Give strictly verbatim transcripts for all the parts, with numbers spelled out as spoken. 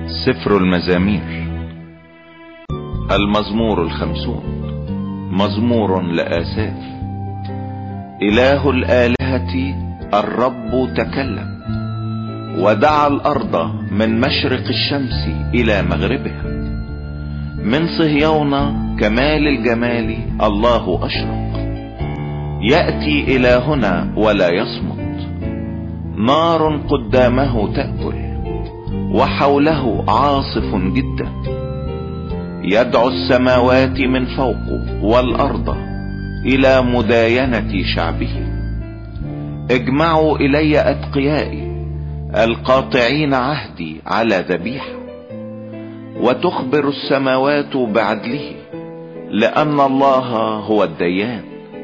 سفر المزامير. المزمور الخمسون. مزمور لآساف. إله الآلهة الرب تكلم، ودعا الأرض من مشرق الشمس إلى مغربها. من صهيون كمال الجمال الله أشرق، يأتي إلى هنا ولا يصمت. نار قدامه تأكل، وحوله عاصف جدا. يدعو السماوات من فوقه والأرض إلى مداينة شعبه. اجمعوا إلي أتقيائي القاطعين عهدي على ذبيحة. وتخبر السماوات بعدله، لأن الله هو الديان.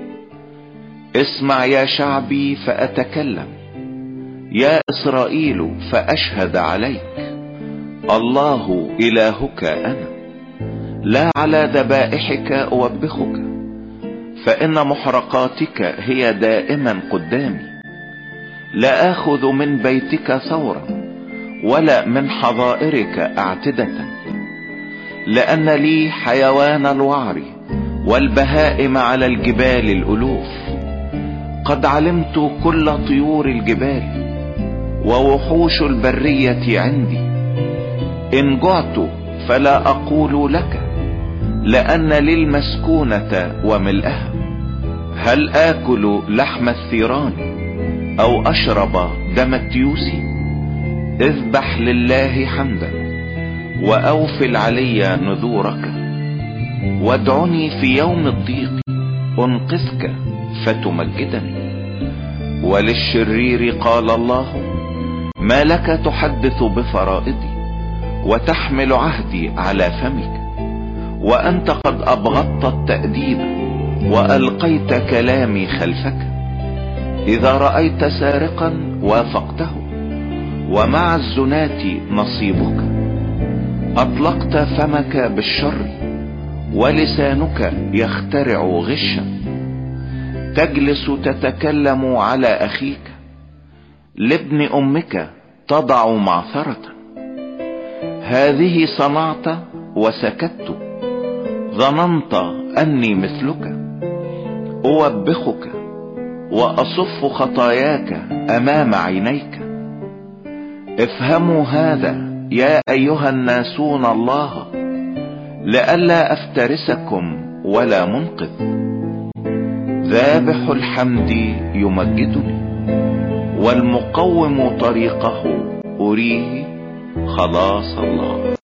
اسمع يا شعبي فأتكلم، يا إسرائيل فأشهد عليك. الله إلهك أنا، لا على ذبائحك أوبخك، فإن محرقاتك هي دائما قدامي. لا آخذ من بيتك ثورا، ولا من حظائرك أعتدة، لأن لي حيوان الوعر والبهائم على الجبال الألوف. قد علمت كل طيور الجبال، ووحوش البرية عندي. إن جعت فلا أقول لك، لأن للمسكونة وملئها. هل آكل لحم الثيران أو أشرب دم التيوس؟ اذبح لله حمدا، وأوفل علي نذورك. وادعني في يوم الضيق أنقذك فتمجدني. وللشرير قال الله، ما لك تحدث بفرائضي وتحمل عهدي على فمك؟ وأنت قد أبغضت التأديب وألقيت كلامي خلفك. إذا رأيت سارقا وافقته، ومع الزنات نصيبك. أطلقت فمك بالشر، ولسانك يخترع غشا. تجلس تتكلم على أخيك، لابن أمك تضع معثرة. هذه صنعت وسكت، ظننت أني مثلك. أوبخك وأصف خطاياك أمام عينيك. افهموا هذا يا أيها الناسون الله، لئلا أفترسكم ولا منقذ. ذابح الحمد يمجدني، والمقوم طريقه أريه خلاص الله.